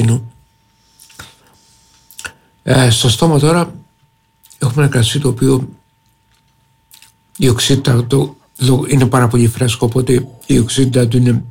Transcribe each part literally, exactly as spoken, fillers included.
κόκκινο. Ε, στο στόμα τώρα έχουμε ένα κρασί το οποίο η οξύτητα του είναι πάρα πολύ φρέσκο, οπότε η οξύτητα του είναι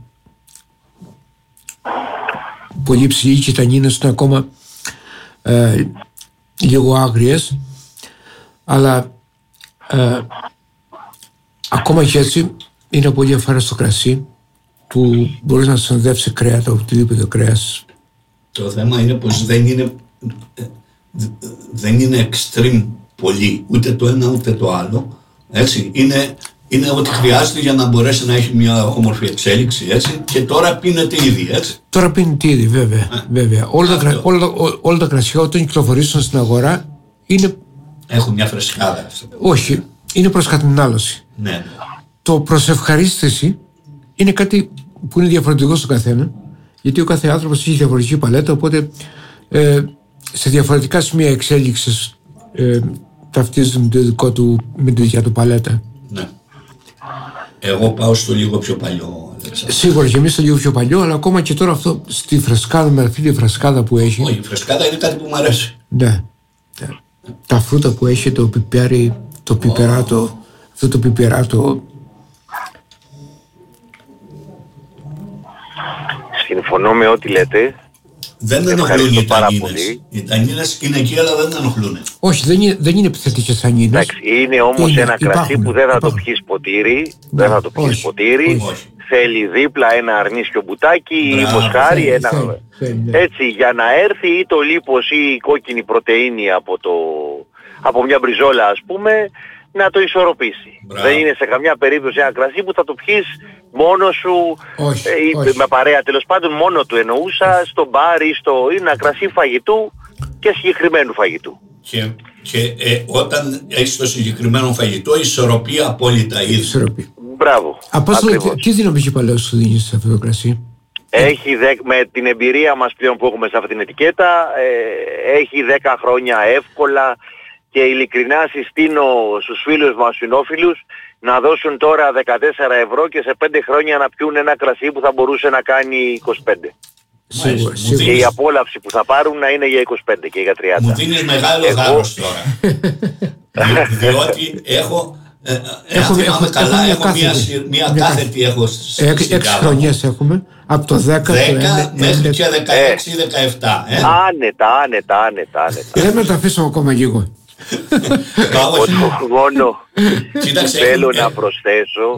πολύ ψηλή και οι τανίνες είναι ακόμα ε, λίγο άγριες, αλλά ε, ακόμα και έτσι είναι πολύ ευχάριστο κρασί που μπορείς να συνοδεύσει κρέατα, οτιδήποτε κρέας. Το θέμα είναι πως δεν είναι δεν είναι extreme πολύ, ούτε το ένα ούτε το άλλο, έτσι, είναι, είναι ό,τι χρειάζεται για να μπορέσει να έχει μια όμορφη εξέλιξη, έτσι, και τώρα πίνεται ήδη, έτσι. Τώρα πίνεται ήδη, βέβαια, ε, βέβαια. Όλα, τα, όλα, όλα, όλα τα κρασιά όταν κυκλοφορήσουν στην αγορά είναι... Έχουν μια φρεσκάδα. Όχι, είναι προς κατανάλωση. Ναι, ναι. Το προς ευχαρίστηση είναι κάτι που είναι διαφορετικό στον καθένα, γιατί ο κάθε άνθρωπος έχει διαφορετική παλέτα, οπότε ε, σε διαφορετικά σημεία εξέλιξης ε, ταυτίζεται με, το δικό του, με τη δικιά του παλέτα. Ναι. Εγώ πάω στο λίγο πιο παλιό. Σίγουρα και εμείς στο λίγο πιο παλιό, αλλά ακόμα και τώρα αυτό στη φρεσκάδα, με αυτή τη φρεσκάδα που έχει. Όχι, η φρεσκάδα είναι κάτι που μου αρέσει. Ναι. ναι. Τα φρούτα που έχει, το πιπέρι, το πιπεράτο, oh. αυτό το πιπεράτο. Συμφωνώ με ό,τι λέτε. Δεν ενοχλούν οι τανίνες. Οι τανίνες είναι εκεί, αλλά δεν ενοχλούν. Όχι, δεν είναι, δεν είναι επιθετικές τανίνες. Εντάξει, είναι όμως είναι, ένα υπάρχουν, κρασί που δεν θα υπάρχουν. το πιεις ποτήρι. Δεν θα το πιεις ποτήρι. Όχι. Θέλει δίπλα ένα αρνίσιο μπουτάκι ή μοσχάρι. Ένα... Θέλει, θέλει, ναι. Έτσι, για να έρθει ή το λίπος ή η κόκκινη πρωτεΐνη από, το... από μια μπριζόλα, ας πούμε, να το ισορροπήσει. Μπράβο. Δεν είναι σε καμιά περίπτωση ένα κρασί που θα το πιεις μόνο σου, όχι, ε, όχι. με παρέα, τέλος πάντων μόνο του εννοούσα, όχι. στο μπαρ ή στο... είναι ένα κρασί φαγητού και συγκεκριμένου φαγητού. Και, και ε, όταν έχεις το συγκεκριμένο φαγητό, ισορροπεί απόλυτα ήδη. Μπράβο. Απόστολε, τι δυναμική παλαιό σου δίνεις σε αυτό το κρασί? Έχει δε, με την εμπειρία μας πλέον που έχουμε σε αυτή την ετικέτα, ε, έχει δέκα χρόνια εύκολα και ειλικρινά συστήνω στους φίλους μας συνόφιλους να δώσουν τώρα δεκατέσσερα ευρώ και σε πέντε χρόνια να πιούν ένα κρασί που θα μπορούσε να κάνει είκοσι πέντε. Σίγουρα, σίγουρα. Και η απόλαυση που θα πάρουν να είναι για είκοσι πέντε και για τριάντα. Μου δίνεις μεγάλο Εγώ... θάρρος τώρα. Διότι έχω... Ε, έχω, έχω, καλά, έχω, έχω μια, μια, μια κάθετη έχω έξι χρονιές έχουμε από το δέκα, δέκα μέχρι και δεκαέξι δεκαεπτά. Ε. Άνετα, άνετα, άνετα, άνετα. Δεν με τα αφήσω ακόμα λίγο. Μόνο θέλω να προσθέσω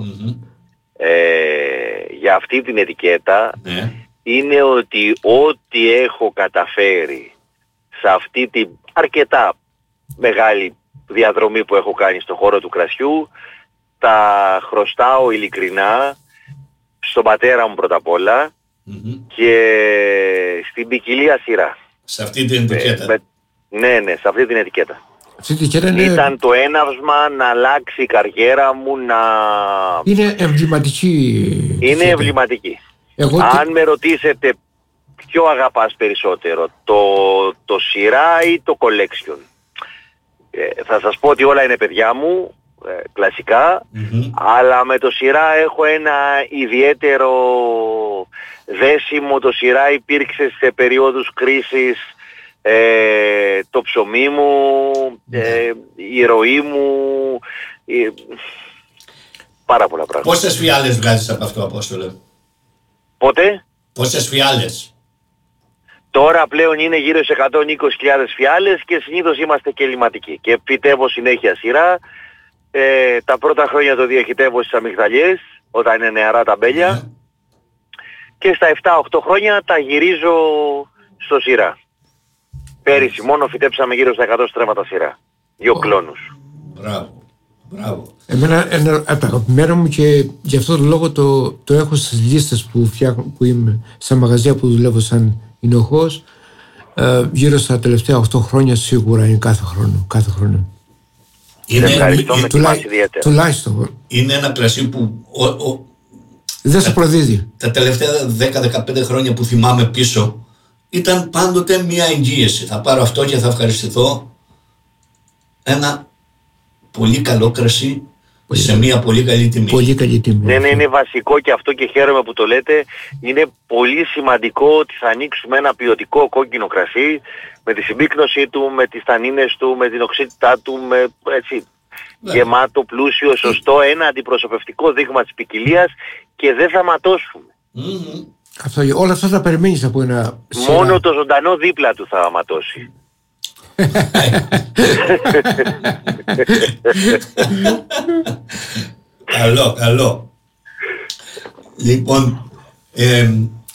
για αυτή την ετικέτα είναι ότι ό,τι έχω καταφέρει σε αυτή την αρκετά μεγάλη διαδρομή που έχω κάνει στον χώρο του κρασιού, τα χρωστάω ειλικρινά στον πατέρα μου πρώτα απ' όλα mm-hmm. και στην ποικιλία σειρά. Σε αυτή την ετικέτα. Με, με, ναι, ναι, σε αυτή την ετικέτα. Αυτή την ετικέτα είναι... Ήταν το έναυσμα να αλλάξει η καριέρα μου, να... Είναι εμβληματική. Είναι εμβληματική. Εγώ... Αν με ρωτήσετε ποιο αγαπάς περισσότερο, το, το σειρά ή το collection. Ε, θα σας πω ότι όλα είναι παιδιά μου, ε, κλασικά, mm-hmm. αλλά με το σειρά έχω ένα ιδιαίτερο δέσιμο. Το σειρά υπήρξε σε περίοδους κρίσης, ε, το ψωμί μου, ε, η ροή μου, ε, πάρα πολλά πράγματα. Πόσες φιάλες βγάζεις από αυτό, Απόστολε? Πότε? Πόσες φιάλες? Τώρα πλέον είναι γύρω σε εκατόν είκοσι χιλιάδες φιάλες και συνήθως είμαστε και ελληματικοί. Και φυτεύω συνέχεια σειρά. Ε, τα πρώτα χρόνια το διαχυτεύω στις αμυγδαλιές, όταν είναι νεαρά τα μπέλια. Yeah. Και στα επτά οκτώ χρόνια τα γυρίζω στο σειρά. Πέρυσι μόνο φυτέψαμε γύρω στα εκατό στρέμματα σειρά. Δύο oh. κλόνους. Μπράβο. Μπράβο. Εμένα ένα από τα αγαπημένα μου και γι' αυτό το λόγο το, το έχω στις λίστες που, φτιάχνω, που είμαι στα μαγαζιά που δουλεύω σαν εινοχώς, ε, γύρω στα τελευταία οκτώ χρόνια σίγουρα είναι κάθε χρόνο. Κάθε χρόνο. Είναι, ευχαριστώ, με τουλά, τουλάχιστον. Είναι ένα κρασί που ο, ο, δεν σε προδίδει. Τα τελευταία δέκα με δεκαπέντε χρόνια που θυμάμαι πίσω ήταν πάντοτε μια εγγύηση. Θα πάρω αυτό και θα ευχαριστηθώ. Ένα πολύ καλό κρασί πολύ σε καλή. μια πολύ καλή τιμή. Πολύ καλή τιμή. Ναι, ναι, είναι βασικό και αυτό και χαίρομαι που το λέτε. Είναι πολύ σημαντικό ότι θα ανοίξουμε ένα ποιοτικό κόκκινο κρασί με τη συμπίκνωσή του, με τις τανίνες του, με την οξύτητά του, με έτσι Ναι. γεμάτο, πλούσιο, σωστό, ένα αντιπροσωπευτικό δείγμα της ποικιλίας και δεν θα ματώσουμε. Mm-hmm. Αυτό, όλα αυτά τα περιμένεις από ένα σειρά. Μόνο το ζωντανό δίπλα του θα ματώσει. Καλό, καλό. Λοιπόν, ε,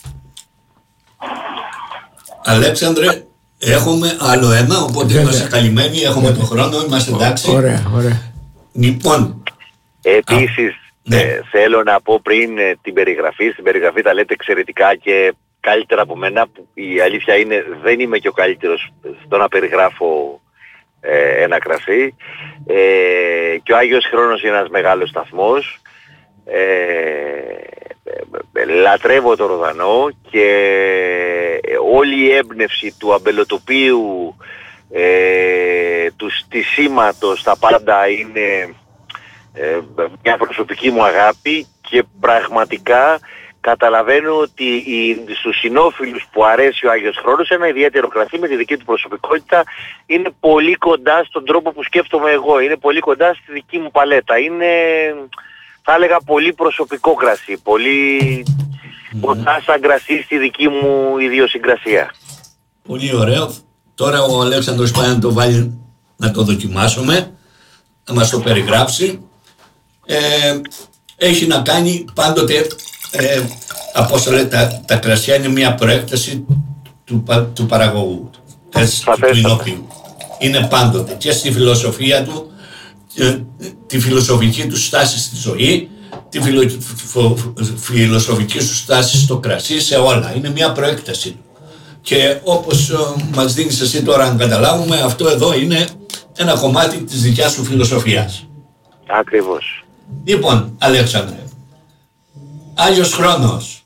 Αλέξανδρε, έχουμε άλλο ένα, οπότε Βέβαια. είμαστε καλυμμένοι, έχουμε τον χρόνο, είμαστε εντάξει. Ωραία, ωραία. Λοιπόν, Επίσης, ναι. ε, θέλω να πω πριν ε, την περιγραφή, στην περιγραφή τα λέτε εξαιρετικά και καλύτερα από μένα, που η αλήθεια είναι δεν είμαι και ο καλύτερος στο να περιγράφω ε, ένα κρασί. Ε, και ο Άγιος Χρόνος είναι ένας μεγάλος σταθμός. Ε, ε, λατρεύω το Ροδανό και όλη η έμπνευση του αμπελοτοπίου, ε, του στισίματος, τα πάντα είναι ε, μια προσωπική μου αγάπη και πραγματικά καταλαβαίνω ότι οι, στους συνόφιλους που αρέσει ο Άγιος Χρόνος ένα ιδιαίτερο κρασί με τη δική του προσωπικότητα είναι πολύ κοντά στον τρόπο που σκέφτομαι εγώ, είναι πολύ κοντά στη δική μου παλέτα, είναι θα έλεγα πολύ προσωπικό κρασί, πολύ κοντά σαν κρασί στη δική μου ιδιοσυγκρασία. πολύ ωραίο. Τώρα ο Αλέξανδρος πάει να το βάλει να το δοκιμάσουμε, να μας το περιγράψει. Ε, έχει να κάνει πάντοτε, ε, από όσο λέτε, τα, τα κρασιά είναι μια προέκταση του, του παραγωγού, της, του κοινοποιού. Είναι πάντοτε και στη φιλοσοφία του, ε, τη φιλοσοφική του στάση στη ζωή, τη φιλο, φο, φιλοσοφική του στάση στο κρασί, σε όλα. Είναι μια προέκταση του. Και όπως ε, μας δίνεις εσύ τώρα να καταλάβουμε, αυτό εδώ είναι ένα κομμάτι της δικιάς σου φιλοσοφίας. Ακριβώς. Λοιπόν, Αλέξανδρε, Άγιος Χρόνος.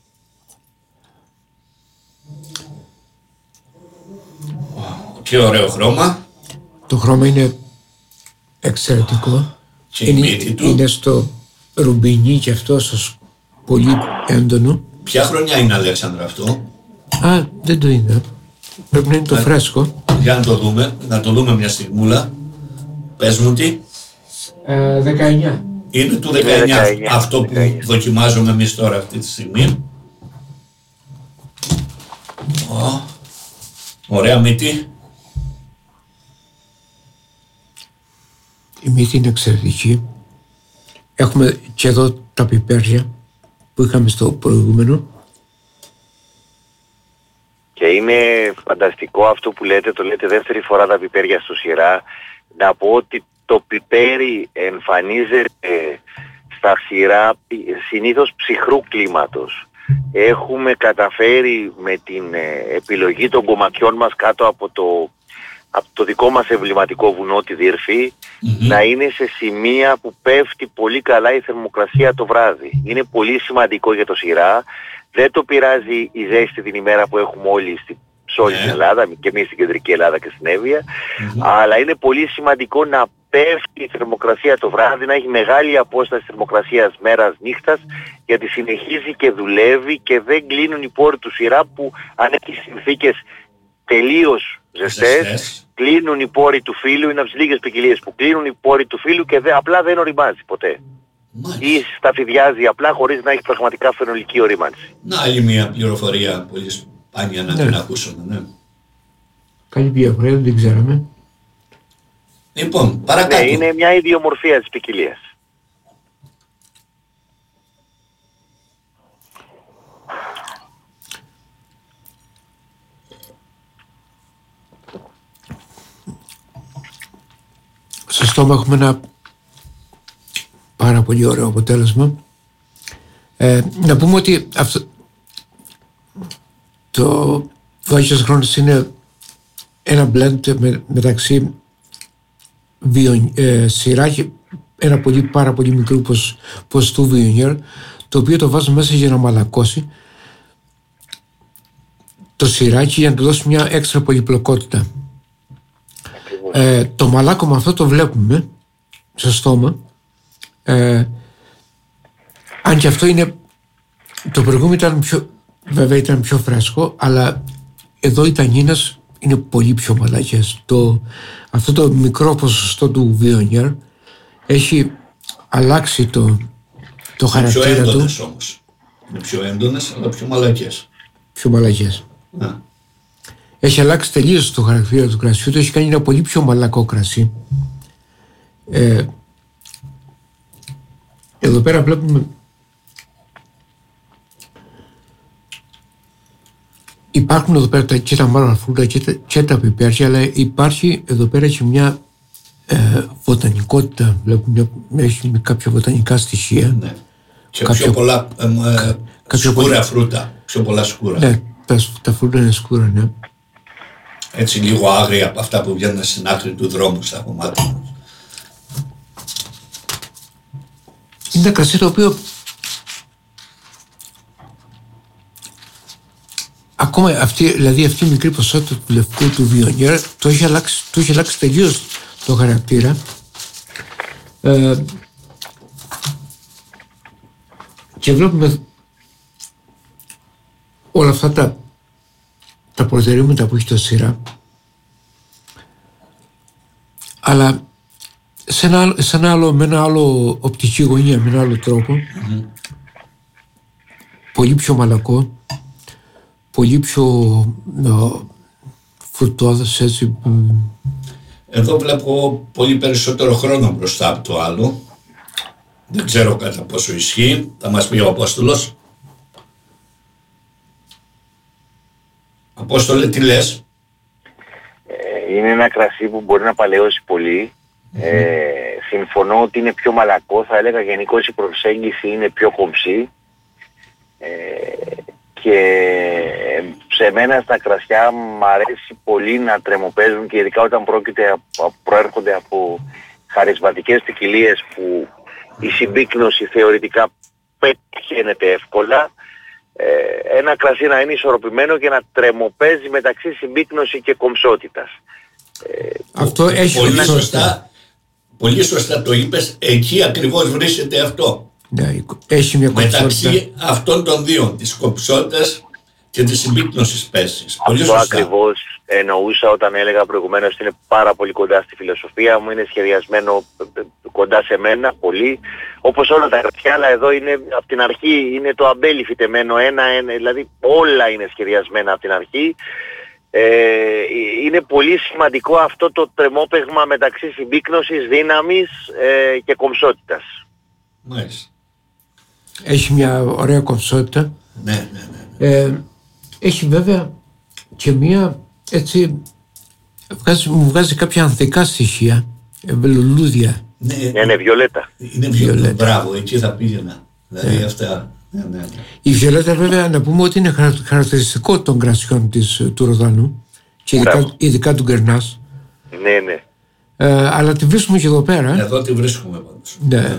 Και ωραίο χρώμα. Το χρώμα είναι εξαιρετικό. Και η Είναι, μύτη του. είναι στο ρουμπινί και αυτό στο πολύ έντονο. Ποια χρονιά είναι, Αλέξανδρε, αυτό? Α, δεν το είδα. Πρέπει να είναι το Α, φρέσκο. Για να το δούμε, να το δούμε μια στιγμούλα. Πες μου τι. Ε, δεκαεννιά. Είναι του δεκαεννιά, δεκαεννιά, αυτό που δεκαεννιά. δοκιμάζουμε εμείς τώρα αυτή τη στιγμή. Ω, ωραία μύτη. Η μύτη είναι εξαιρετική. Έχουμε και εδώ τα πιπέρια που είχαμε στο προηγούμενο. Και είναι φανταστικό αυτό που λέτε, το λέτε δεύτερη φορά τα πιπέρια στο σειρά. Να πω ότι το πιπέρι εμφανίζεται στα σειρά συνήθως ψυχρού κλίματος. Έχουμε καταφέρει με την ε, επιλογή των κομματιών μας κάτω από το, από το δικό μας εμβληματικό βουνό, τη Δύρφη, mm-hmm. να είναι σε σημεία που πέφτει πολύ καλά η θερμοκρασία το βράδυ. Είναι πολύ σημαντικό για το σειρά. Δεν το πειράζει η ζέστη την ημέρα που έχουμε όλοι στη, σε όλη την Ελλάδα, και εμείς στην κεντρική Ελλάδα και στην Εύβοια, mm-hmm. αλλά είναι πολύ σημαντικό να πέφτει η θερμοκρασία το βράδυ, να έχει μεγάλη απόσταση θερμοκρασίας μέρας νύχτας, γιατί συνεχίζει και δουλεύει και δεν κλείνουν οι πόροι του σειρά που αν έχει συνθήκες τελείως ζεστές, ζεστές, κλείνουν οι πόροι του φύλου, είναι από τις λίγες ποικιλίες που κλείνουν οι πόροι του φύλου και δε, απλά δεν οριμάζει ποτέ. Μάλιστα. Ή σταφυδιάζει απλά χωρίς να έχει πραγματικά φαινολική ορίμανση. Να, άλλη μια πληροφορία πολύ σπάνια να ναι. την ακούσουμε. Ναι. Καλή πληροφορία, δεν την ξέραμε. Λοιπόν, παρακάτω. Ναι, είναι μια ιδιομορφία της ποικιλίας. Στο στόμα έχουμε ένα πάρα πολύ ωραίο αποτέλεσμα. Ε, να πούμε ότι αυτό, το Άγιος Χρόνος είναι ένα blend με, μεταξύ βιο, ε, σειρά και ένα πολύ, πάρα πολύ μικρό ποσ, ποστού βιονιέρ, το οποίο το βάζουμε μέσα για να μαλακώσει το σειράκι για να του δώσει μια έξτρα πολυπλοκότητα. Ε, το μαλάκωμα αυτό το βλέπουμε στο στόμα, Ε, αν και αυτό είναι, το προηγούμενο ήταν πιο, βέβαια ήταν πιο φρέσκο, αλλά εδώ οι τανίνες είναι πολύ πιο μαλακές. Το, αυτό το μικρό ποσοστό του Βιονιέρ έχει αλλάξει το, το χαρακτήρα πιο του. Πιο έντονες όμως. Είναι πιο έντονες, αλλά πιο μαλακές. Πιο μαλακές. Να. Έχει αλλάξει τελείως το χαρακτήρα του κρασιού, το έχει κάνει ένα πολύ πιο μαλακό κρασί. Ε, εδώ πέρα βλέπουμε υπάρχουν εδώ πέρα και τα μαύρα φρούτα και τα, και τα πιπέρια, αλλά υπάρχει εδώ πέρα και μια ε, βοτανικότητα, βλέπουμε, έχει κάποια βοτανικά στοιχεία. Ναι. Και κάποιο, πιο πολλά ε, ε, κάποιο σκούρα πολλά, φρούτα, πιο πολλά σκούρα. Ναι, τα, τα φρούτα είναι σκούρα, ναι. Έτσι λίγο άγρια από αυτά που βγαίνουν στην άκρη του δρόμου στα κομμάτια μας. Είναι ένα κρασί το οποίο ακόμα αυτή, δηλαδή αυτή η μικρή ποσότητα του λευκού του Βιονιέρ το έχει αλλάξει, το έχει αλλάξει τελείως το χαρακτήρα. Ε, και βλέπουμε όλα αυτά τα, τα προτερήματα που έχει το σειρά, αλλά σε ένα, σε ένα άλλο, με ένα άλλο οπτική γωνία, με ένα άλλο τρόπο, mm-hmm. πολύ πιο μαλακό, πολύ πιο uh, φρουτόδες, έτσι. Εδώ βλέπω πολύ περισσότερο χρόνο μπροστά από το άλλο. Δεν ξέρω κατά πόσο ισχύει. Θα μας πει ο Απόστολος. Απόστολε, τι λες? Ε, είναι ένα κρασί που μπορεί να παλαιώσει πολύ. Mm-hmm. Ε, συμφωνώ ότι είναι πιο μαλακό. Θα έλεγα γενικώς η προσέγγιση είναι πιο κομψή. Ε, και σε μένα στα κρασιά μου αρέσει πολύ να τρεμοπαίζουν, και ειδικά όταν πρόκειται, προέρχονται από χαρισματικές ποικιλίες που η συμπίκνωση θεωρητικά πετυχαίνεται εύκολα. Ε, ένα κρασί να είναι ισορροπημένο και να τρεμοπαίζει μεταξύ συμπίκνωση και κομψότητας. Ε, αυτό έχει πολύ σωστά, πολύ σωστά το είπες, εκεί ακριβώς βρίσκεται αυτό. Ναι, έχει μια μεταξύ αυτών των δύο, της κομψότητας και της συμπίκνωσης πέσης. Αυτό ακριβώς εννοούσα όταν έλεγα προηγουμένως ότι είναι πάρα πολύ κοντά στη φιλοσοφία μου, είναι σχεδιασμένο κοντά σε μένα πολύ, όπως όλα τα κρασιά, αλλά εδώ είναι από την αρχή, είναι το αμπέλι φυτεμένο ένα-ένα, δηλαδή όλα είναι σχεδιασμένα από την αρχή. Ε, είναι πολύ σημαντικό αυτό το τρεμόπαιγμα μεταξύ συμπίκνωσης, δύναμης ε, και κομψότητας. Μάλιστα. Έχει μια ωραία κομψότητα. Ναι, ναι, ναι. Ε, έχει βέβαια και μια έτσι, βγάζει, μου βγάζει κάποια ανθικά στοιχεία, λουλούδια. Ναι, ναι, ναι, βιολέτα. Είναι βιολέτα. Μπράβο, εκεί θα πήγαινα. Δηλαδή ναι. Αυτά. Ναι, ναι, ναι. Η βιολέτα βέβαια να πούμε ότι είναι χαρακτηριστικό των κρασιών της, του Ροδανού και ειδικά, ειδικά του Γκερνάς. Ναι, ναι. Ε, αλλά τη βρίσκουμε και εδώ πέρα. Εδώ τη βρίσκουμε πάντως. Ναι. ναι.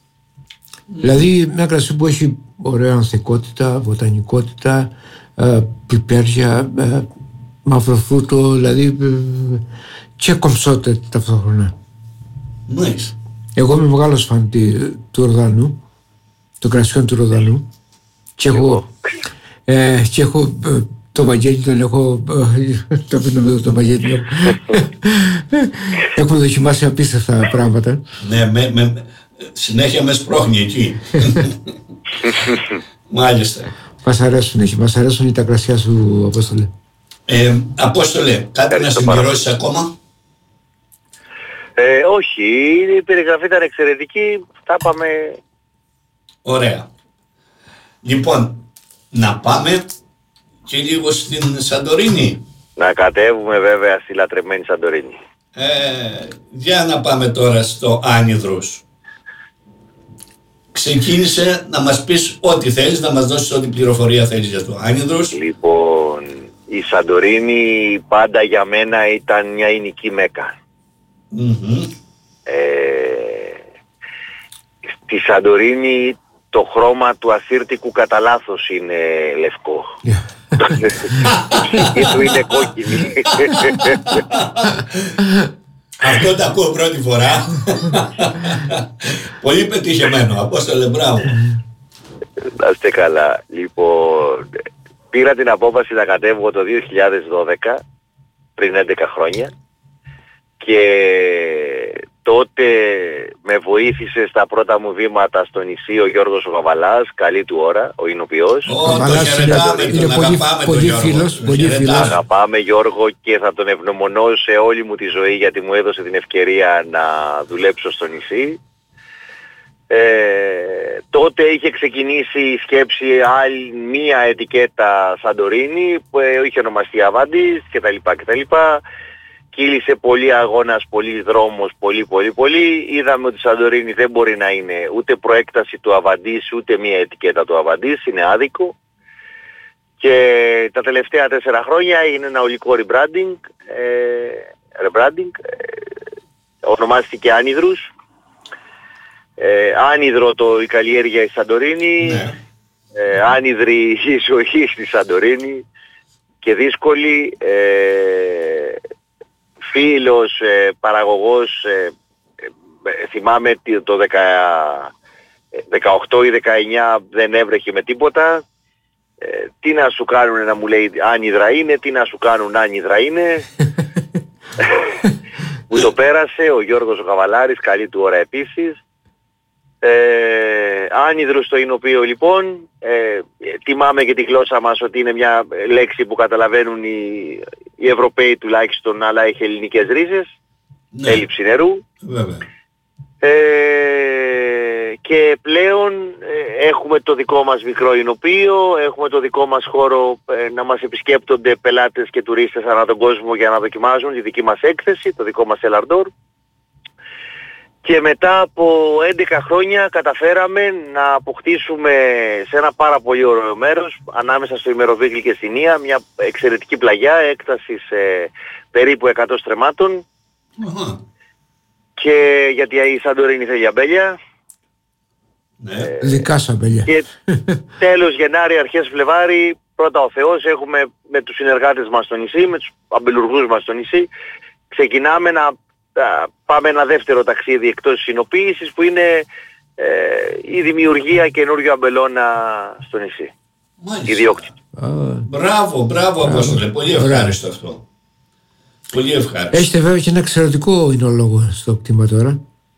Δηλαδή μια κρασί που έχει ωραία ανθικότητα, βοτανικότητα, ε, πιπέρια, ε, μαύρο φρούτο, δηλαδή ε, και κομψότητα ταυτόχρονα. Μάλιστα. Εγώ είμαι μεγάλος φαν του Ροδανού, των κρασιών του Ροδανού, και έχω, ε, και έχω ε, το Βαγγέλη, τον έχω ε, το πίνω εδώ το Βαγγέλη. Έχουμε δοκιμάσει απίστευτα πράγματα. Ναι, με, με, συνέχεια με σπρώχνει εκεί. Μάλιστα. Μας αρέσουν, έχει, μας αρέσουν τα κρασιά σου, Απόστολε. Ε, Απόστολε, κάτι να συμπληρώσεις ακόμα? Ε, όχι, η περιγραφή ήταν εξαιρετική, θα πάμε. Ωραία. Λοιπόν, να πάμε και λίγο στην Σαντορίνη. Να κατέβουμε βέβαια στη λατρεμένη Σαντορίνη. Ε, για να πάμε τώρα στο Άνυδρος. Ξεκίνησε να μας πεις ό,τι θέλεις, να μας δώσεις ό,τι πληροφορία θέλεις για το Άνυδρος. Λοιπόν, η Σαντορίνη πάντα για μένα ήταν μια εινική μέκα. Mm-hmm. Ε, στη Σαντορίνη το χρώμα του ασύρτικου κατά λάθος είναι λευκό. Yeah. Η ψυχή του είναι κόκκινη. Αυτό το ακούω πρώτη φορά. Πολύ πετυχημένο. Απόστολε, μπράβο. Να είστε καλά. Λοιπόν, πήρα την απόφαση να κατέβω το δύο χιλιάδες δώδεκα, πριν έντεκα χρόνια, και τότε με βοήθησε στα πρώτα μου βήματα στο νησί ο Γιώργος ο Καβαλάς, καλή του ώρα, ο Ινοποιός. Ω, το χαιρετάμε, τον αγαπάμε τον Γιώργο. Αγαπάμε Γιώργο και θα τον ευγνωμονώ σε όλη μου τη ζωή, γιατί μου έδωσε την ευκαιρία να δουλέψω στο νησί. Ε, τότε είχε ξεκινήσει η σκέψη άλλη μία ετικέτα Σαντορίνη που είχε ονομαστεί Αβάντης κτλ. κτλ. Κύλησε πολύ αγώνας, πολύ δρόμος, πολύ πολύ πολύ. Είδαμε ότι η Σαντορίνη δεν μπορεί να είναι ούτε προέκταση του Αβαντής ούτε μία ετικέτα του Αβαντής, είναι άδικο. Και τα τελευταία τέσσερα χρόνια έγινε ένα ολικό rebranding, ε, rebranding ε, ονομάστηκε Άνυδρους. Ε, άνυδρο το, η καλλιέργεια η Σαντορίνη, ναι. ε, άνυδρη η ζωή στη Σαντορίνη και δύσκολη. Ε, φίλος, ε, παραγωγός, ε, ε, θυμάμαι το δεκαοκτώ ή δεκαεννιά δεν έβρεχε με τίποτα. Ε, τι να σου κάνουν να μου λέει άνυδρα είναι, τι να σου κάνουν άνυδρα είναι. Μου το πέρασε ο Γιώργος ο Καβαλάρης, καλή του ώρα επίσης. Ε, άνυδρος το Ινωπείο λοιπόν, ε, τιμάμε και τη γλώσσα μας ότι είναι μια λέξη που καταλαβαίνουν οι, οι Ευρωπαίοι τουλάχιστον, αλλά έχει ελληνικές ρίζες, ναι. Έλλειψη νερού. Βέβαια. Ε, και πλέον ε, έχουμε το δικό μας μικρό Ινωπείο, έχουμε το δικό μας χώρο ε, να μας επισκέπτονται πελάτες και τουρίστες ανά τον κόσμο για να δοκιμάζουν τη δική μας έκθεση, το δικό μας Ελαρντόρ. Και μετά από έντεκα χρόνια καταφέραμε να αποκτήσουμε σε ένα πάρα πολύ ωραίο μέρος ανάμεσα στο Ημεροβίγλι και στην Ία μια εξαιρετική πλαγιά έκτασης ε, περίπου εκατό στρεμμάτων. Uh-huh. Και γιατί η Σαντορίνη θέλει αμπέλια. Ναι. Ε, Δικά σου αμπέλια. Και τέλος Γενάρη, αρχές Φλεβάρη, πρώτα ο Θεός, έχουμε με τους συνεργάτες μας στο νησί, με τους αμπελουργούς μας στο νησί, ξεκινάμε να πάμε ένα δεύτερο ταξίδι εκτός της συνοποίησης που είναι ε, η δημιουργία καινούριου αμπελώνα στο νησί. Μάλιστα. Ιδιόκτητο. Μπράβο, μπράβο Απόστολε, πολύ ευχάριστο αυτό. Πολύ ευχάριστο. Έχετε βέβαια και ένα εξαιρετικό εινολόγο στο κτήμα τώρα.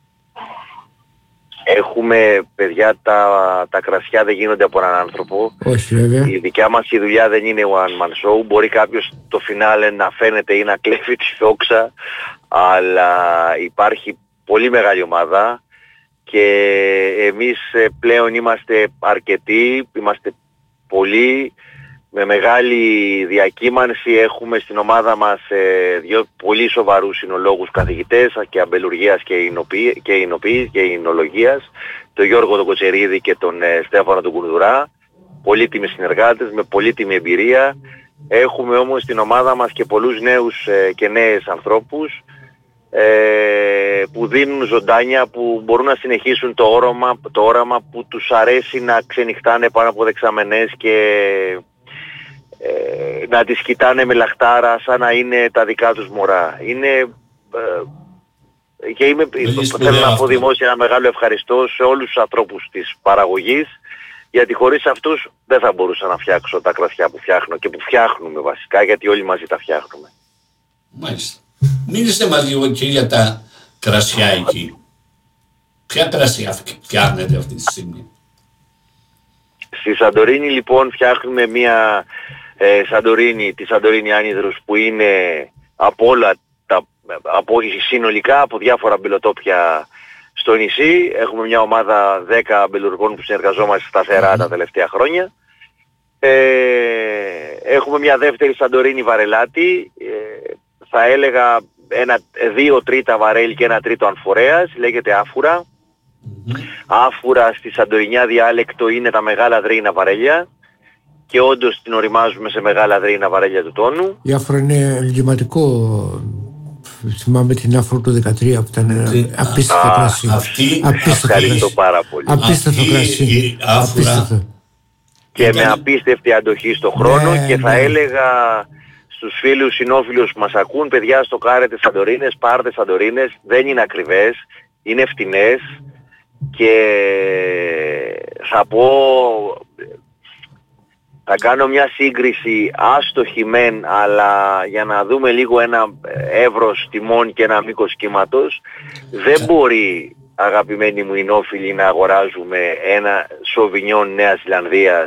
Έχουμε, παιδιά, τα, τα κρασιά δεν γίνονται από έναν άνθρωπο. Όχι βέβαια. Η δικιά μας η δουλειά δεν είναι one man show. Μπορεί κάποιος το φινάλε να φαίνεται ή να κλέβει τη δόξα, αλλά υπάρχει πολύ μεγάλη ομάδα και εμείς πλέον είμαστε αρκετοί, είμαστε πολλοί, με μεγάλη διακύμανση. Έχουμε στην ομάδα μας ε, δύο πολύ σοβαρούς εινολόγους καθηγητές και αμπελουργίας και εινοποίησης και, εινοποίη, και εινολογίας, τον Γιώργο τον Κοτσερίδη και τον ε, Στέφανο τον Κουρδουρά, πολύτιμοι συνεργάτες με πολύτιμη εμπειρία. Έχουμε όμως στην ομάδα μας και πολλούς νέους ε, και νέες ανθρώπους ε, που δίνουν ζωντάνια, που μπορούν να συνεχίσουν το όραμα, το όραμα που τους αρέσει να ξενυχτάνε πάνω από δεξαμενές και Ε, να τις κοιτάνε με λαχτάρα σαν να είναι τα δικά τους μωρά. Είναι ε, και είμαι, θέλω να πω δημόσια ένα μεγάλο ευχαριστώ σε όλους τους ανθρώπους της παραγωγής, γιατί χωρίς αυτούς δεν θα μπορούσα να φτιάξω τα κρασιά που φτιάχνω και που φτιάχνουμε βασικά, γιατί όλοι μαζί τα φτιάχνουμε. Μάλιστα. Μίλησε μας λίγο και για τα κρασιά εκεί. Ποια κρασιά φτιάχνετε αυτή τη στιγμή? Στη Σαντορίνη λοιπόν φτιάχνουμε μια ε, Σαντορίνη, τη Σαντορίνη Άνυδρους, που είναι από όλα τα, από, συνολικά από διάφορα αμπελοτόπια στο νησί. Έχουμε μια ομάδα δέκα αμπελουργών που συνεργαζόμαστε σταθερά mm. τα τελευταία χρόνια. Ε, έχουμε μια δεύτερη Σαντορίνη Βαρελάτη, ε, θα έλεγα ένα, δύο τρίτα βαρέλ και ένα τρίτο αμφορέας, λέγεται άφουρα. Mm-hmm. Άφουρα στη σαντορινιά διάλεκτο είναι τα μεγάλα δρύνα βαρέλια και όντως την οριμάζουμε σε μεγάλα δρύνα βαρέλια του τόνου. Η άφουρα είναι εμβληματικό. Θυμάμαι την άφουρα του δεκατρία που ήταν απίστευτο κρασί. Αυτή, ευχαριστώ πάρα πολύ. Απίστευτο κρασί. Απίστευτο. Και με απίστευτη αντοχή στο χρόνο, ναι, και θα ναι. έλεγα στους φίλους συνόφιλους που μας ακούν, παιδιά, στο κάρετε Σαντορίνες, πάρτε Σαντορίνες, δεν είναι ακριβές, είναι φτηνές και θα πω, θα κάνω μια σύγκριση άστοχη μεν, αλλά για να δούμε λίγο ένα εύρος τιμών και ένα μήκος κύματος. Δεν μπορεί, αγαπημένοι μου ινόφιλοι, να αγοράζουμε ένα Σοβινιόν Νέας Ζηλανδίας,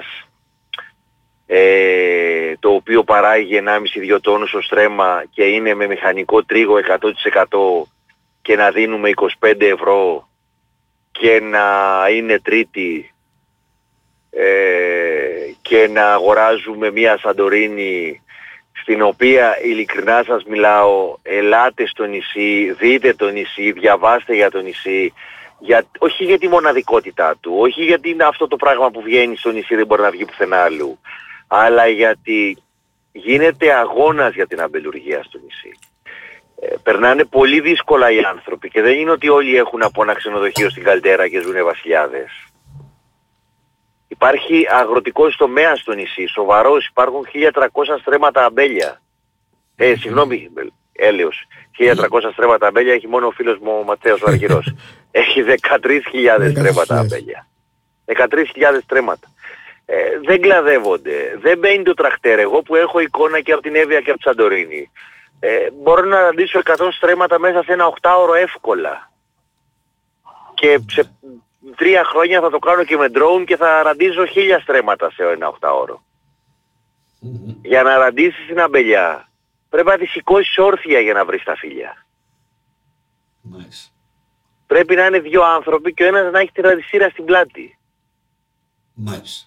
ε, το οποίο παράγει ενάμιση με δύο τόνους στο στρέμμα και είναι με μηχανικό τρίγο εκατό τοις εκατό και να δίνουμε είκοσι πέντε ευρώ και να είναι τρίτη, ε, και να αγοράζουμε μια Σαντορίνη στην οποία, ειλικρινά σας μιλάω, ελάτε στο νησί, δείτε το νησί, διαβάστε για το νησί, για, όχι για τη μοναδικότητά του, όχι γιατί είναι αυτό το πράγμα που βγαίνει στο νησί δεν μπορεί να βγει πουθενά αλλού, αλλά γιατί γίνεται αγώνας για την αμπελουργία στο νησί. Ε, περνάνε πολύ δύσκολα οι άνθρωποι και δεν είναι ότι όλοι έχουν από ένα ξενοδοχείο στην Καλτέρα και ζουνε βασιλιάδες. Υπάρχει αγροτικός τομέας στο νησί, σοβαρός, υπάρχουν χίλια τριακόσια στρέμματα αμπέλια. Ε, συγγνώμη, έλεος, χίλια τριακόσια στρέμματα αμπέλια έχει μόνο ο φίλος μου ο Ματθαίος ο Αργυρός. Έχει δεκατρείς χιλιάδες στρέμματα αμπέλια. δεκατρείς χιλιάδες στρέμματα. Ε, δεν κλαδεύονται, δεν μπαίνει το τρακτέρ. Εγώ που έχω εικόνα και από την Εύβοια και από τη Σαντορίνη, ε, μπορώ να ραντίσω εκατό στρέμματα μέσα σε ένα οκτάωρο εύκολα. Και σε τρία χρόνια θα το κάνω και με drone και θα ραντίζω χίλια στρέμματα σε ένα οκτάωρο. Mm-hmm. Για να ραντίσεις την αμπελιά πρέπει να τη σηκώσεις όρθια για να βρεις τα φύλλα. Nice. Πρέπει να είναι δύο άνθρωποι και ο ένας να έχει τη ραντισίρα στην πλάτη. Nice.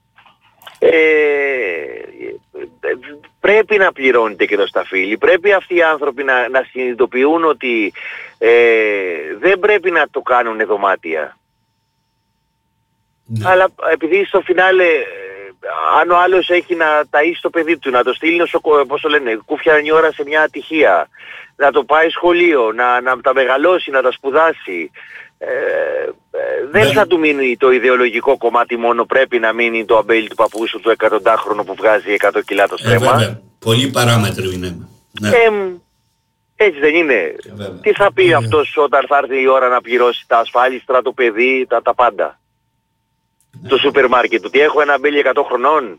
Ε, πρέπει να πληρώνεται και το σταφύλι, πρέπει αυτοί οι άνθρωποι να, να συνειδητοποιούν ότι ε, δεν πρέπει να το κάνουν δωμάτια. Ναι. Αλλά επειδή στο φινάλε, αν ο άλλος έχει να ταΐσει το παιδί του, να το στείλει νοσοκο, πώς το λένε, κούφια ώρα σε μια ατυχία, να το πάει σχολείο, να, να τα μεγαλώσει, να τα σπουδάσει, ε, ε, δεν ναι. θα του μείνει το ιδεολογικό κομμάτι μόνο, πρέπει να μείνει το αμπέλι του παππούσου του εκατοντάχρονο που βγάζει εκατό κιλά το στρέμμα. Ε, Πολλοί παράμετροι είναι. Ναι. Ε, έτσι δεν είναι. Ε, Τι θα πει ε, αυτός όταν θα έρθει η ώρα να πληρώσει τα ασφάλιστρα, το παιδί, τα, τα πάντα. Ναι. Το σούπερ μάρκετ του, τι έχω ένα αμπέλι εκατό χρονών.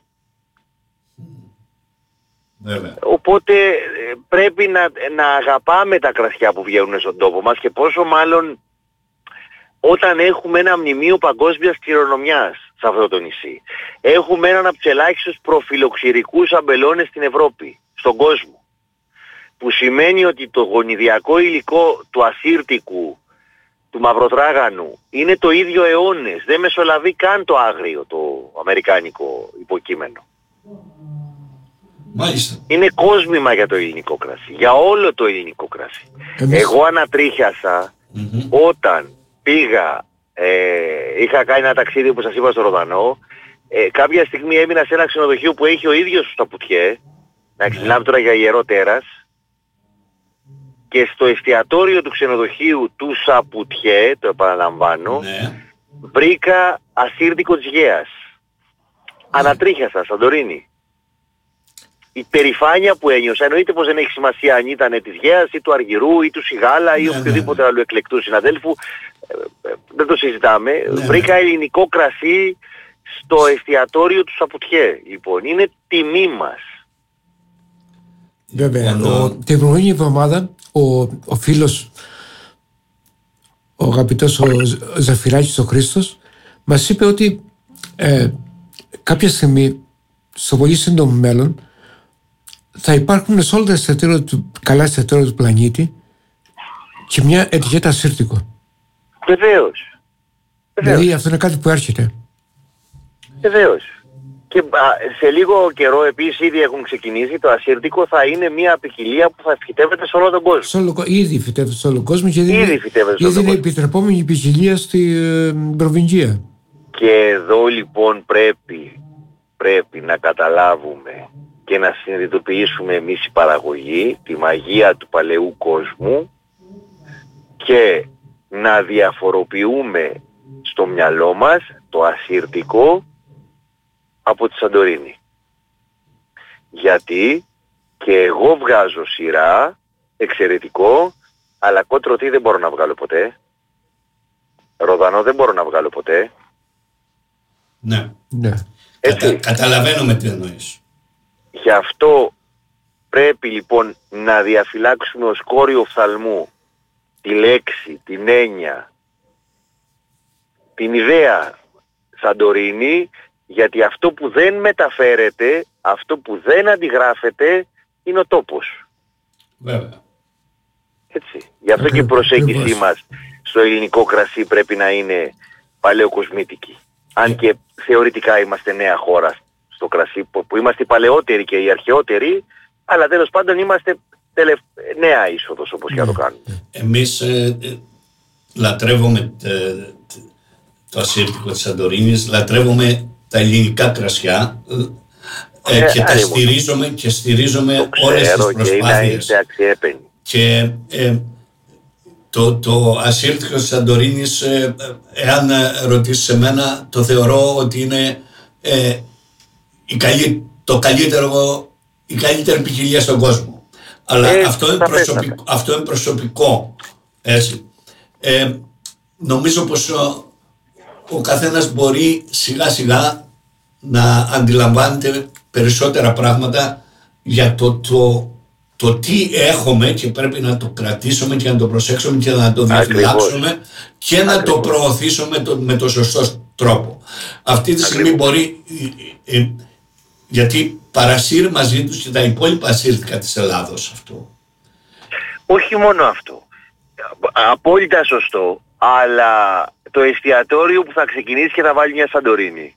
Βέβαια. Οπότε πρέπει να, να αγαπάμε τα κρασιά που βγαίνουν στον τόπο μας και πόσο μάλλον όταν έχουμε ένα μνημείο παγκόσμιας κληρονομιάς σε αυτό το νησί. Έχουμε έναν από τους ελάχιστους προφιλοξηρικούς αμπελώνες στην Ευρώπη, στον κόσμο. Που σημαίνει ότι το γονιδιακό υλικό του ασύρτικου, του μαυροτράγανου, είναι το ίδιο αιώνες. Δεν μεσολαβεί καν το άγριο, το αμερικάνικο υποκείμενο. Μάλιστα. Είναι κόσμημα για το ελληνικό κρασί, για όλο το ελληνικό κρασί. Εμείς... Εγώ ανατρίχιασα mm-hmm. όταν πήγα, ε, είχα κάνει ένα ταξίδι όπως σας είπα στο Ροδανό, ε, κάποια στιγμή έμεινα σε ένα ξενοδοχείο που έχει ο ίδιος στο Σαπουτιέ, να μιλάμε τώρα για Ιερό Τέρας, και στο εστιατόριο του ξενοδοχείου του Σαπουτιέ, το επαναλαμβάνω, ναι. βρήκα ασύρτικο της Γέας. Ναι. Ανατρίχιασα, Σαντορίνη. Η περηφάνεια που ένιωσα, εννοείται πως δεν έχει σημασία αν ήταν της Γέας ή του Αργυρού ή του Σιγάλα ή ναι, οποιοδήποτε ναι. άλλου εκλεκτού συναδέλφου, ε, ε, δεν το συζητάμε. Ναι, βρήκα ναι. ελληνικό κρασί στο εστιατόριο του Σαπουτιέ. Λοιπόν, είναι τιμή μας. Βέβαια, ο, την προηγούμενη εβδομάδα ο, ο φίλος, ο αγαπητός ο Ζαφυράκης ο Χρήστος, μας είπε ότι ε, κάποια στιγμή, στο πολύ σύντομο μέλλον, θα υπάρχουν σε όλα τα εστιατόρια του, καλά εστιατόρια του πλανήτη και μια ετικέτα ασύρτικο. Βεβαίως. Δηλαδή αυτό είναι κάτι που έρχεται. Βεβαίως. Και α, σε λίγο καιρό επίσης ήδη έχουν ξεκινήσει, το ασύρτικο θα είναι μια ποικιλία που θα φυτεύεται σε όλο τον κόσμο. Σε όλο, ήδη φυτεύεται σε όλο τον κόσμο και ήδη είναι, φυτεύεται ήδη είναι επιτρεπόμενη ποικιλία στην ε, προβιντσία. Και εδώ λοιπόν πρέπει, πρέπει να καταλάβουμε και να συνειδητοποιήσουμε εμείς η παραγωγή, τη μαγεία του παλαιού κόσμου και να διαφοροποιούμε στο μυαλό μας το ασύρτικο από τη Σαντορίνη. Γιατί Και εγώ βγάζω σειρά, εξαιρετικό, αλλά κότρωτή δεν μπορώ να βγάλω ποτέ. Ροδανό δεν μπορώ να βγάλω ποτέ. Ναι. Ναι. Κατα, καταλαβαίνω με τι εννοείς. Γι' αυτό πρέπει λοιπόν να διαφυλάξουμε ως κόριο οφθαλμού τη λέξη, την έννοια, την ιδέα Σαντορίνη, γιατί αυτό που δεν μεταφέρεται, αυτό που δεν αντιγράφεται είναι ο τόπος. Βέβαια. Έτσι. Γι' αυτό και η προσέγγιση μας στο ελληνικό κρασί πρέπει να είναι παλαιοκοσμήτικη. Αν και θεωρητικά είμαστε νέα χώρα στο κρασί, που είμαστε οι παλαιότεροι και οι αρχαιότεροι, αλλά τέλος πάντων είμαστε τελευ... νέα είσοδος, όπως και να το κάνουμε. Εμείς ε, ε, λατρεύουμε ε, το ασύρτικο της Σαντορίνης, λατρεύουμε τα ελληνικά κρασιά ε, ε, και τα στηρίζουμε και στηρίζουμε όλες τις προσπάθειες. Και ε, το, το ασύρτικο της Σαντορίνης, ε, εάν ρωτήσεις εμένα, το θεωρώ ότι είναι ε, η καλύ, το καλύτερο, η καλύτερη ποικιλία στον κόσμο. Αλλά ε, αυτό, είναι προσωπικό, αυτό είναι προσωπικό. Έτσι. Ε, νομίζω πως ο, ο καθένας μπορεί σιγά σιγά να αντιλαμβάνεται περισσότερα πράγματα για το, το, το τι έχουμε και πρέπει να το κρατήσουμε και να το προσέξουμε και να το διαφυλάξουμε και Ακριβώς. να το προωθήσουμε το, με το σωστό τρόπο. Αυτή τη στιγμή Ακριβώς. μπορεί, ε, ε, γιατί παρασύρει μαζί τους και τα υπόλοιπα ασύρτικα της Ελλάδος αυτό. Όχι μόνο αυτό. Απόλυτα σωστό, αλλά το εστιατόριο που θα ξεκινήσει και θα βάλει μια Σαντορίνη,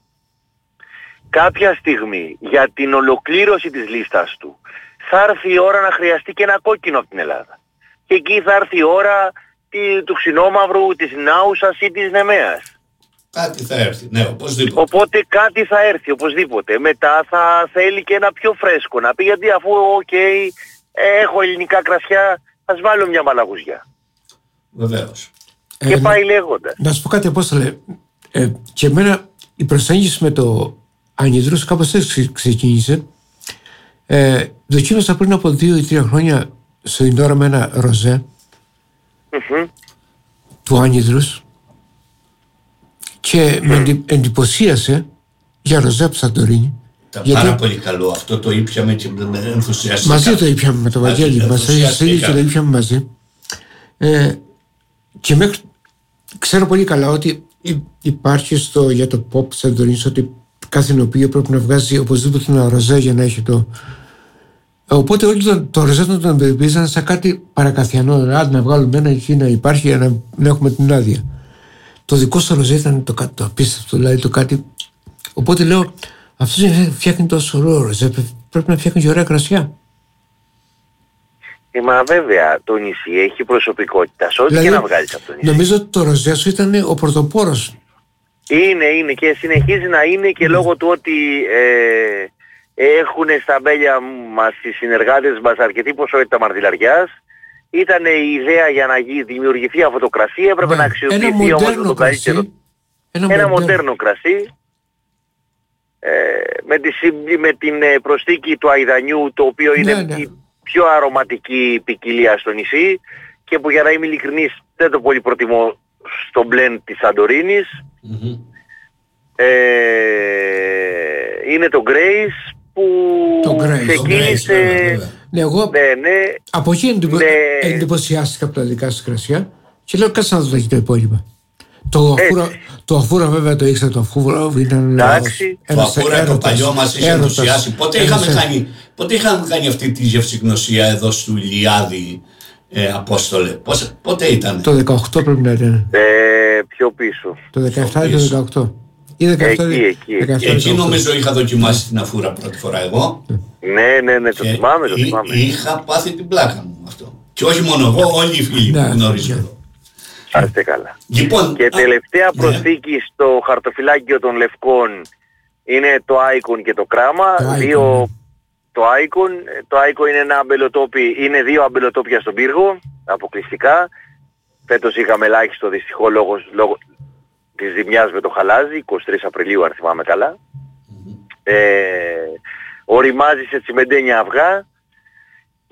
κάποια στιγμή για την ολοκλήρωση της λίστας του θα έρθει η ώρα να χρειαστεί και ένα κόκκινο από την Ελλάδα. Και εκεί θα έρθει η ώρα τη, του Ξινόμαυρου, της Νάουσας ή της Νεμαίας. Κάτι θα έρθει, ναι, οπωσδήποτε. Οπότε κάτι θα έρθει, οπωσδήποτε. Μετά θα θέλει και ένα πιο φρέσκο να πει, γιατί αφού οκ, okay, έχω ελληνικά κρασιά, ας βάλω μια μαλαγουζιά. Βεβαίως. Και ε, πάει λέγοντας. Να σου πω κάτι, Απόστολε. Ε, και εμένα η προσέγγιση με το Ανυδρούς κάπως έτσι ξεκίνησε. Ε, δοκίμασα πριν από δύο ή τρία χρόνια στην ώρα με ένα ροζέ mm-hmm. του Ανυδρούς και mm. με εντυπωσίασε για ροζέ από Σαντορίνη. Ήταν γιατί... πάρα πολύ καλό. Αυτό το ήπιαμε και με ενθουσιαστικά. Μαζί το ήπιαμε με το Βαγγέλη μας. Και το ήπιαμε μαζί. Ε, και μέχρι ξέρω πολύ καλά ότι υπάρχει στο, για το pop Σαντορίνης ότι κάθε νοπίο πρέπει να βγάζει οπωσδήποτε ένα ροζέ για να έχει το. Οπότε όλοι το, το ροζέ τον αντιμετωπίζαν σαν κάτι παρακαθιανό. Άντε να βγάλουμε ένα εκεί να υπάρχει για να, να έχουμε την άδεια. Το δικό σου ροζέ ήταν το, το απίστευτο, δηλαδή το κάτι. Οπότε λέω, αυτό φτιάχνει τόσο ωραίο ροζέ, πρέπει να φτιάχνει και ωραία κρασιά. Ε, μα βέβαια το νησί έχει προσωπικότητα, σε ό,τι δηλαδή, και να βγάλεις από το νησί. Νομίζω ότι το ροζέ σου ήταν ο πρωτοπόρος. Είναι, είναι και συνεχίζει να είναι και mm. λόγω του ότι ε, έχουν στα μπέλια μας οι συνεργάτες μας αρκετή ποσότητα μαρδιλαριάς. Ήταν η ιδέα για να δημιουργηθεί αυτό το κρασί, έπρεπε yeah. να αξιοποιηθεί όμως το καλύτερο. Ένα, ένα μοντέρνο κρασί ε, με, τη, με την προσθήκη του αηδανιού, το οποίο είναι ναι, ναι. η πιο αρωματική ποικιλία στο νησί και που, για να είμαι ειλικρινής, δεν το πολύ προτιμώ στο blend της Σαντορίνης. Mm-hmm. Ε, είναι το Grace που το Grace, ξεκίνησε... Το Grace, ναι, ναι, εγώ ναι, ναι, από εκεί εντυπω... ναι. εντυπωσιάστηκα από τα δικά σας κρασιά και λέω κάτσε να δω το υπόλοιπα. Το αφούρα, το αφούρα βέβαια το ήξερα, το αφούρα ήταν εντάξει. Το αφούρα το παλιό μας είχε ενθουσιάσει. Πότε είχαμε, κάνει, πότε είχαμε κάνει αυτή τη γευσηγνωσία εδώ στο Ηλιάδη, ε, Απόστολε, Πώς, πότε ήταν? Το δεκαοκτώ πρέπει να ήταν. Ε, πιο πίσω. Το δεκαεπτά ή το δεκαοκτώ. Ή δεκαεπτά, εκεί, εκεί. δεκαεπτά, εκεί νομίζω είχα δοκιμάσει την αφούρα πρώτη φορά εγώ. Ναι, ναι, ναι, το θυμάμαι, το θυμάμαι. Είχα πάθει την πλάκα μου αυτό. Και όχι μόνο εγώ, όλοι οι φίλοι που γνωρίζω εδώ. Άστε καλά. Λοιπόν, και τελευταία α, προσθήκη ναι. στο χαρτοφυλάκιο των Λευκών είναι το Icon και το Κράμα. Το δύο, Icon. το Icon, το Icon είναι ένα αμπελοτόπι, είναι δύο αμπελοτόπια στον πύργο, αποκλειστικά. Φέτος είχαμε ελάχιστο δυστυχώ λόγω, λόγω της ζημιάς με το χαλάζι, εικοστή τρίτη Απριλίου αν θυμάμαι καλά. Mm-hmm. Ε, οριμάζει σε τσιμεντένια αυγά.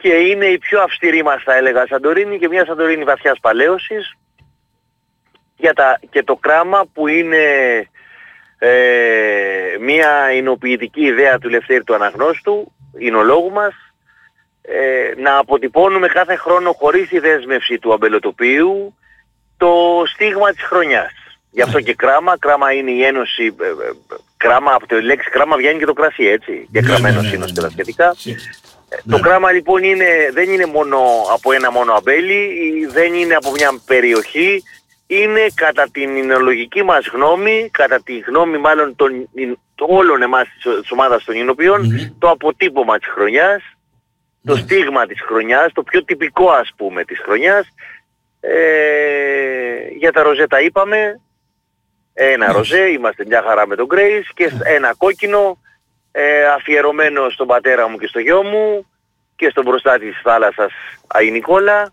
και είναι η πιο αυστηρή μας, θα έλεγα, Σαντορίνη, και μια Σαντορίνη βαθιάς παλαίωσης, για τα, και το κράμα που είναι ε, μια εινοποιητική ιδέα του Λευτέρη του Αναγνώστου, εινολόγου μας, ε, να αποτυπώνουμε κάθε χρόνο χωρίς η δέσμευση του αμπελοτοπίου το στίγμα της χρονιάς. Γι' αυτό και κράμα, κράμα είναι η ένωση, ε, ε, κράμα, από τη λέξη κράμα βγαίνει και το κρασί, έτσι, και κραμένος είναι και τα σχετικά. Το κράμα λοιπόν είναι, δεν είναι μόνο από ένα μόνο αμπέλι, δεν είναι από μια περιοχή, είναι κατά την εινολογική μας γνώμη, κατά τη γνώμη μάλλον των, των όλων εμάς της ομάδας των εινοποιών, mm-hmm. το αποτύπωμα της χρονιάς, το mm-hmm. στίγμα της χρονιάς, το πιο τυπικό ας πούμε της χρονιάς. Ε, για τα ροζέ τα είπαμε, ένα mm-hmm. ροζέ, είμαστε μια χαρά με τον Grace, και mm-hmm. ένα κόκκινο, ε, αφιερωμένο στον πατέρα μου και στο γιο μου και στον προστάτη της θάλασσας Αγίου Νικόλα.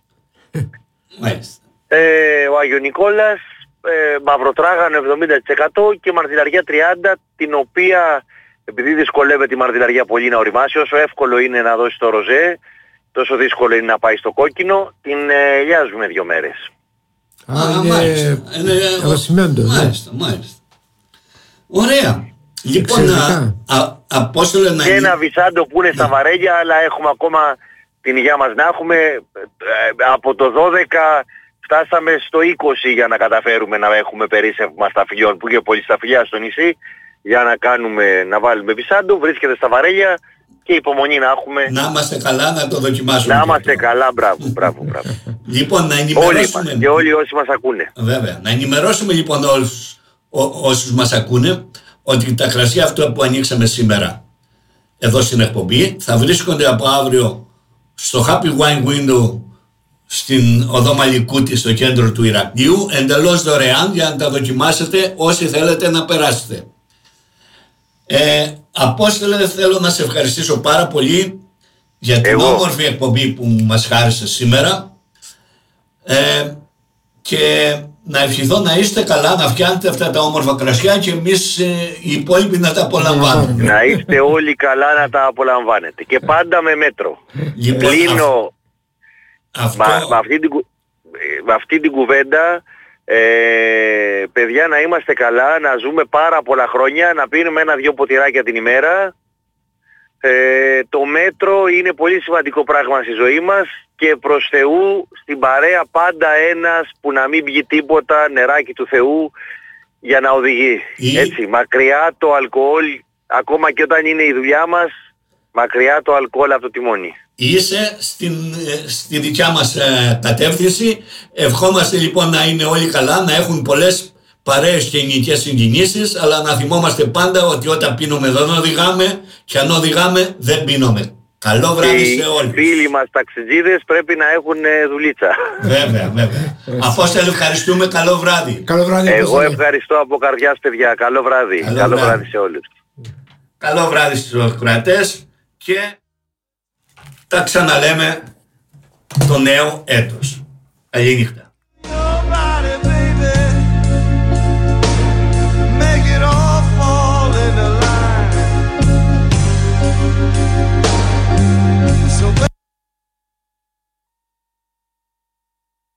Ε, ο Άγιο Νικόλας, ε, μαυροτράγανο εβδομήντα τοις εκατό και μαρδιλαριά τριάντα τοις εκατό, την οποία, επειδή δυσκολεύεται η μαρδιλαριά πολύ να οριμάσει, όσο εύκολο είναι να δώσει το ροζέ, τόσο δύσκολο είναι να πάει στο κόκκινο, την ε, λιάζουμε δύο μέρες. Α, Α είναι avassimento. Μάλιστα, μάλιστα. Ωραία. Λοιπόν, Απόστολε, να... Και ένα βυσάντο που είναι στα βαρέλια, αλλά έχουμε ακόμα την υγεία μας να έχουμε. Από το δώδεκα φτάσαμε στο είκοσι για να καταφέρουμε να έχουμε περίσσευμα σταφυλιών, που είχε πολύ σταφυλιά στο νησί, για να κάνουμε, να βάλουμε βυσάντο, βρίσκεται στα βαρέλια και υπομονή να έχουμε. Να είμαστε καλά, να το δοκιμάσουμε. Να είμαστε καλά, μπράβο, μπράβο, μπράβο. Λοιπόν, να ενημερώσουμε... Όλοι μας, και όλοι όσοι μας ακούνε. Βέβαια, να ενημερώσουμε λοιπόν όλους ό, όσους μας ακούνε, ότι τα κρασιά αυτά που ανοίξαμε σήμερα εδώ στην εκπομπή θα βρίσκονται από αύριο στο Happy Wine Window στην οδό Μαλικούτη, στο κέντρο του Ηρακλείου, εντελώς δωρεάν, για να τα δοκιμάσετε όσοι θέλετε να περάσετε. Ε, Απόστολε, θέλω να σε ευχαριστήσω πάρα πολύ για την Εγώ. όμορφη εκπομπή που μας χάρισες σήμερα, ε, και να ευχηθώ να είστε καλά, να φτιάνετε αυτά τα όμορφα κρασιά και εμείς ε, οι υπόλοιποι να τα απολαμβάνουμε. Να είστε όλοι καλά, να τα απολαμβάνετε και πάντα με μέτρο. Λοιπόν, Λύνω αυτό... με, με, αυτή την, με αυτή την κουβέντα, ε, παιδιά, να είμαστε καλά, να ζούμε πάρα πολλά χρόνια, να πίνουμε ένα-δυο ποτηράκια την ημέρα. Ε, το μέτρο είναι πολύ σημαντικό πράγμα στη ζωή μας, και προς Θεού στην παρέα πάντα ένας που να μην πιει τίποτα, νεράκι του Θεού για να οδηγεί. Ή... Έτσι, μακριά το αλκοόλ, ακόμα και όταν είναι η δουλειά μας, μακριά το αλκοόλ από το τιμόνι. Είσαι στην, στη δικιά μας ε, κατεύθυνση. Ευχόμαστε λοιπόν να είναι όλοι καλά, να έχουν πολλές παρέες και ενοικές συγκινήσεις, αλλά να θυμόμαστε πάντα ότι όταν πίνουμε δεν οδηγάμε, και αν οδηγάμε δεν πίνουμε. Καλό βράδυ σε όλους. Οι φίλοι μας ταξιτζίδες πρέπει να έχουν δουλίτσα. Βέβαια, βέβαια. Απόστολε, ευχαριστούμε. Καλό βράδυ. Καλό βράδυ. Εγώ ευχαριστώ από καρδιάς, παιδιά. Καλό βράδυ. Καλό, Καλό βράδυ. βράδυ σε όλους. Καλό βράδυ στους ακροατές και τα ξαναλέμε το νέο έτος. Καλή νύχτα.